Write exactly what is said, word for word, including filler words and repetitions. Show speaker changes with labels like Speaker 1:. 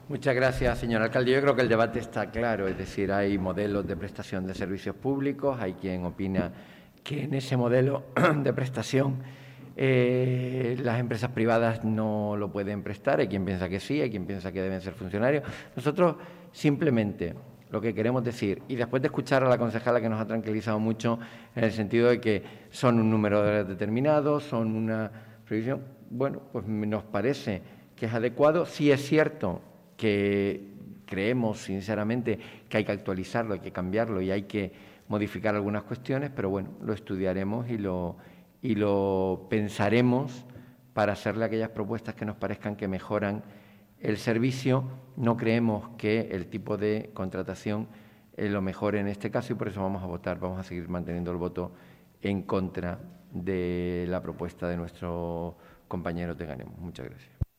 Speaker 1: Muchas gracias, señor alcalde. Yo creo que el debate está claro, es decir, hay modelos de prestación de servicios públicos, hay quien opina que en ese modelo de prestación eh, las empresas privadas no lo pueden prestar, hay quien piensa que sí, hay quien piensa que deben ser funcionarios. Nosotros simplemente lo que queremos decir, y después de escuchar a la concejala que nos ha tranquilizado mucho en el sentido de que son un número de horas determinado, son una previsión, bueno, pues nos parece que es adecuado. Sí es cierto que creemos sinceramente que hay que actualizarlo, hay que cambiarlo y hay que modificar algunas cuestiones, pero bueno, lo estudiaremos y lo, y lo pensaremos para hacerle aquellas propuestas que nos parezcan que mejoran el servicio. No creemos que el tipo de contratación es lo mejor en este caso y por eso vamos a votar, vamos a seguir manteniendo el voto en contra de la propuesta de nuestros compañeros de Ganemos. Muchas gracias.